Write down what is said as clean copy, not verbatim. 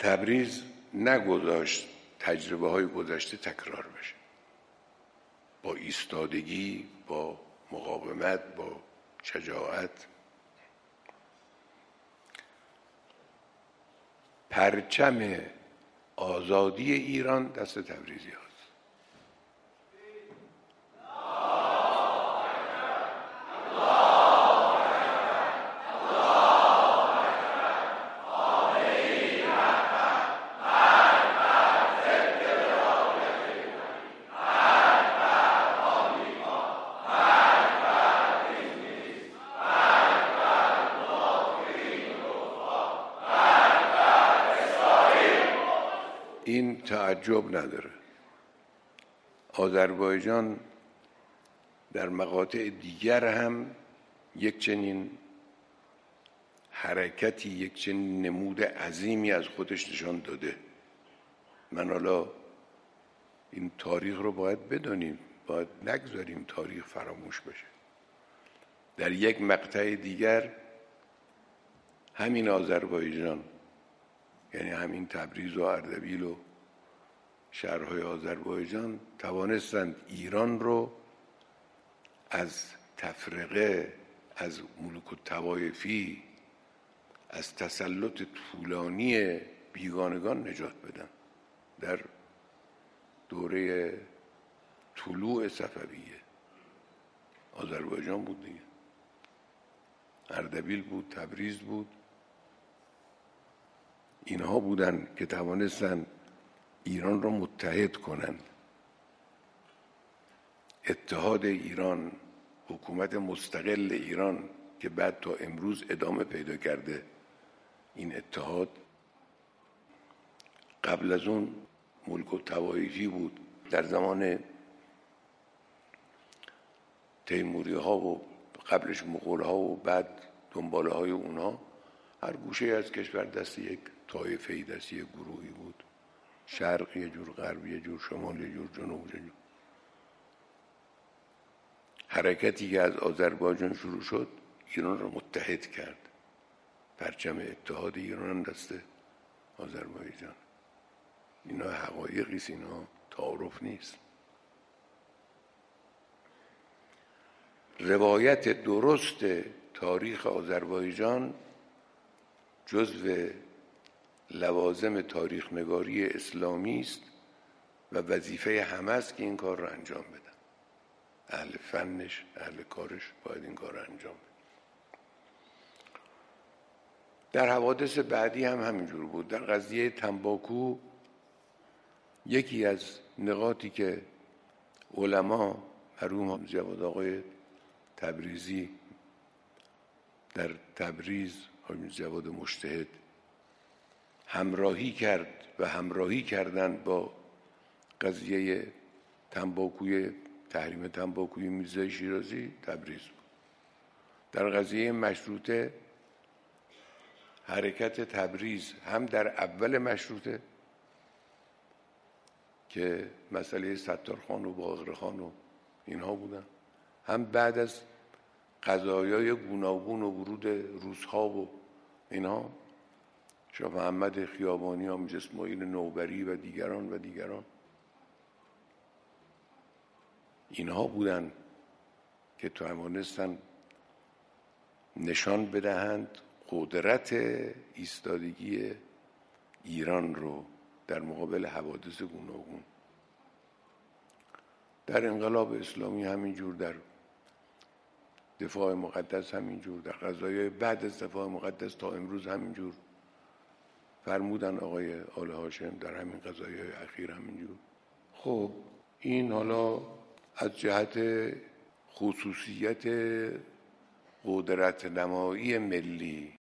تبریز نگذاشت تجربه های گذشته تکرار بشه. با ایستادگی، با مقاومت، با شجاعت پرچم آزادی ایران دست تبریزی هاست. این تعجب نداره. آذربایجان در مقاطع دیگر هم یک چنین حرکتی، یک چنین نمود عظیمی از خودش نشان داده. من حالا این تاریخ رو باید بدانیم، باید نگذاریم تاریخ فراموش بشه. در یک مقطع دیگر همین آذربایجان، یعنی همین تبریز و اردبیل و شهرهای آذربایجان توانستند ایران رو از تفرقه، از ملوک الطوایفی، از تسلط طولانی بیگانگان نجات بدن. در دوره طلوع صفویه آذربایجان بود دیگه، اردبیل بود، تبریز بود. اینها بودن که توانستند ایران را متحد کنند. اتحاد ایران، حکومت مستقل ایران که بعد تا امروز ادامه پیدا کرده، این اتحاد قبل از اون ملک الطوایفی بود. در زمان تیموری ها و قبلش مغول ها و بعد دنباله های اونها، هر گوشه از کشور دست یک طایفه‌ای، دست یک گروهی بود. شرق یه جور، غرب یه جور، شمال یه جور، جنوب یه جور. حرکتی که از آذربایجان شروع شد ایران را متحد کرد. پرچم اتحاد ایران دست آذربایجان. اینا حقایقی است، اینا تعارف نیست. روایت درست تاریخ آذربایجان جزو لوازم تاریخ نگاری اسلامی است و وظیفه همه است که این کار را انجام بدن. اهل فنش، اهل کارش باید این کار را انجام بدن. در حوادث بعدی هم همینجور بود. در قضیه تنباکو یکی از نقاطی که علما، مرحوم جواد آقای تبریزی در تبریز، حاجی جواد مجتهد، همراهی کرد و همراهی کردند با قضیه تنباکوی، تحریم تنباکوی میرزای شیرازی، تبریز بود. در قضیه مشروطه حرکت تبریز هم در اول مشروطه که مسئله ستارخان و باقرخان و اینها بودن، هم بعد از قضایای گوناگون و ورود روس‌ها و اینها، شاه محمد خیابانی، حامد اسماعیل نوبری و دیگران اینها بودن که توانستند نشان بدهند قدرت ایستادگی ایران رو در مقابل حوادث گوناگون. در انقلاب اسلامی همینجور، در دفاع مقدس همینجور، در قضایای بعد از دفاع مقدس تا امروز همینجور فرمودن آقای آل هاشم، در همین قضایای اخیر همینجور. خب این حالا از جهت خصوصیت قدرت نمایی ملی